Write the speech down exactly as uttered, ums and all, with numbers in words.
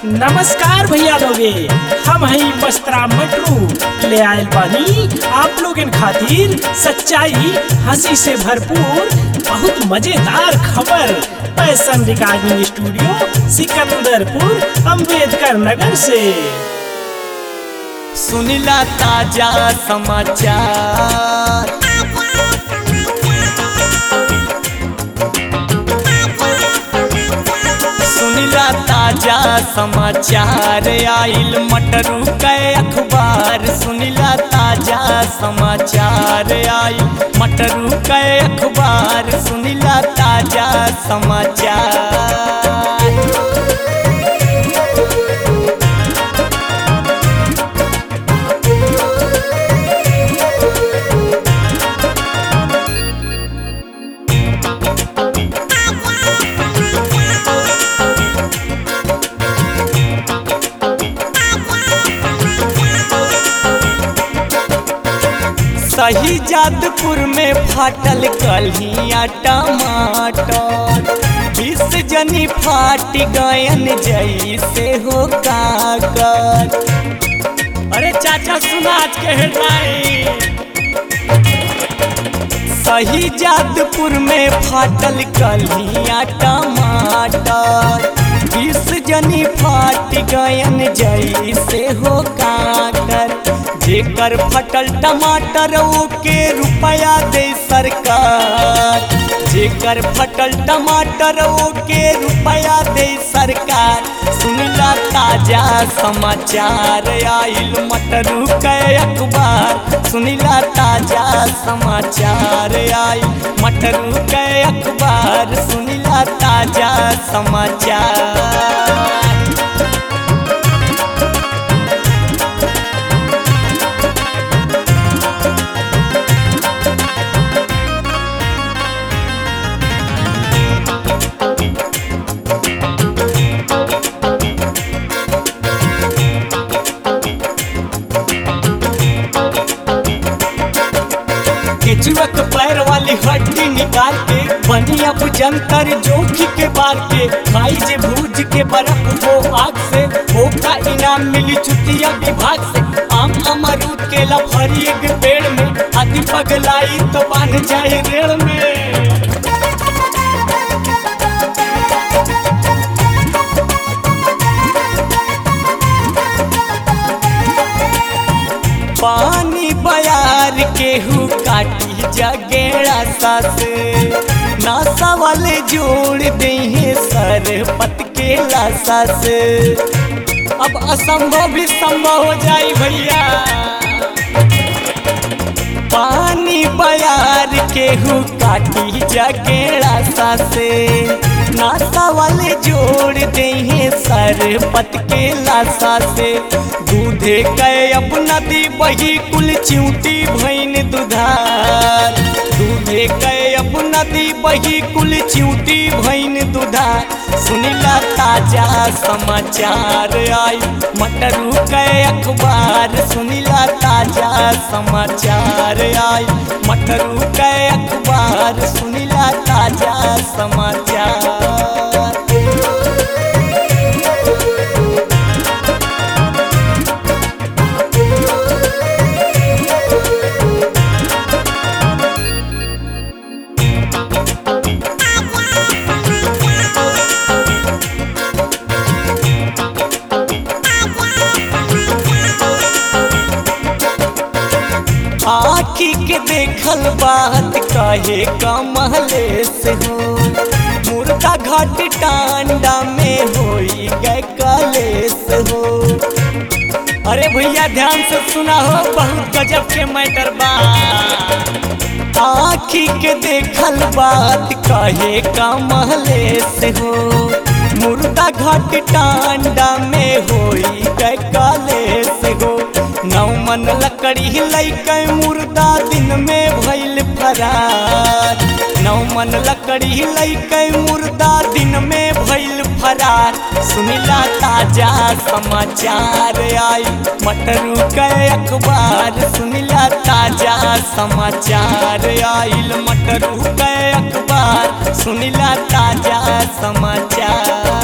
नमस्कार भैया लोगे, हम हैं बस्तरा मटरू ले आयल बानी आप लोगन खातिर सच्चाई हंसी से भरपूर बहुत मजेदार खबर। पैसन रिकॉर्डिंग स्टूडियो सिकंदरपुर अम्बेडकर नगर से सुनिला ताजा समाचार। सुनिला ताजा समाचार आइल मटरू के अखबार। सुनिला ताजा समाचार आइल मटरू के अखबार। सुनिला ताजा समाचार। सही जादपुर में फाटल कलिया टमाटर। बीस जनी फाट गयन जैसे हो काकर। अरे चाचा सुना आज के हेडलाइन। सही जादपुर में फाटल कलिया टमाटर। बीस जनी फाट गयन जैसे हो काकर। जेकर फटल टमाटर ओके रुपया दे सरकार। जेकर फटल टमाटर ओके रुपया दे सरकार। सुनला ताजा समाचार आइल मटरू के अखबार। सुनला ताजा समाचार आइल मटरू के अखबार। सुनला ताजा समाचार। केचुअक पैर वाली हड्डी निकाल के बनिया जंतर जोखी के बार के। खाई जे भूज के बर्फ हो आग से होगा इनाम मिली छुट्टिया विभाग से। आम अमरूद के लफरी एक पेड़ में आदि पगलाई तो बांध जाए रेड़ में। पानी बयार केहू काटी जगेड़ा सास। नासा वाले जोड़ दे सर पत के लासा से। अब असंभव भी संभव हो जाए भैया। पानी बयार केहू काटी जगेड़ा सासे। नासा वाले जोड़ दे सर पत के लासा से। दूधे के अब नदी बही कुल चिंटी भैन दुधार। दूधे के अब नदी बही कुल चिंटी भैन दुधार। सुनिला ताजा समाचार आई मटरू के अखबार। सुनिला ताजा समाचार आई मटरू के अखबार। सुनिला ताजा समाचार। आखी के देखल बात कहे कमले से हो। मुर्गा घाट टांडा में होई गए कलेस हो। अरे भैया ध्यान से सुना हो, बहुत गजब के मैटर बा। आखी के देखल बात कहे कमले से हो। मुर्गा घाट टांडा में होई गए कलेस हो। नौ मन लकड़ी लैके मुर्दा दिन में भइल फरार। नौ मन लकड़ी लैके मुर्दा दिन में भइल फरार। सुनिला ताजा समाचार आई मटरू के अखबार। सुनिला ताजा समाचार आइल मटरू के अखबार। सुनिला ताजा समाचार।